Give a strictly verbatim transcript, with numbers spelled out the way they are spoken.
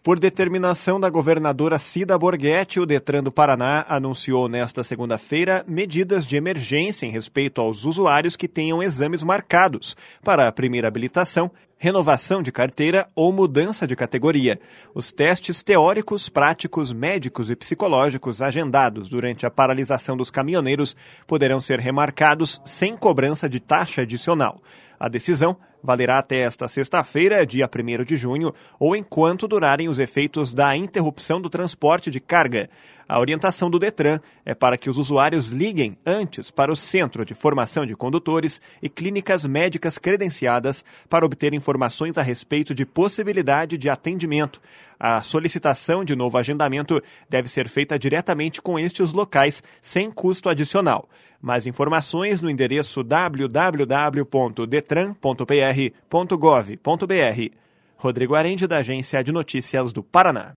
Por determinação da governadora Cida Borghetti, o Detran do Paraná anunciou nesta segunda-feira medidas de emergência em respeito aos usuários que tenham exames marcados para a primeira habilitação, renovação de carteira ou mudança de categoria. Os testes teóricos, práticos, médicos e psicológicos agendados durante a paralisação dos caminhoneiros poderão ser remarcados sem cobrança de taxa adicional. A decisão valerá até esta sexta-feira, dia primeiro de junho, ou enquanto durarem os efeitos da interrupção do transporte de carga. A orientação do Detran é para que os usuários liguem antes para o Centro de Formação de Condutores e clínicas médicas credenciadas para obter informações a respeito de possibilidade de atendimento. A solicitação de novo agendamento deve ser feita diretamente com estes locais, sem custo adicional. Mais informações no endereço w w w ponto detran ponto p r ponto gov ponto b r. Rodrigo Arende, da Agência de Notícias do Paraná.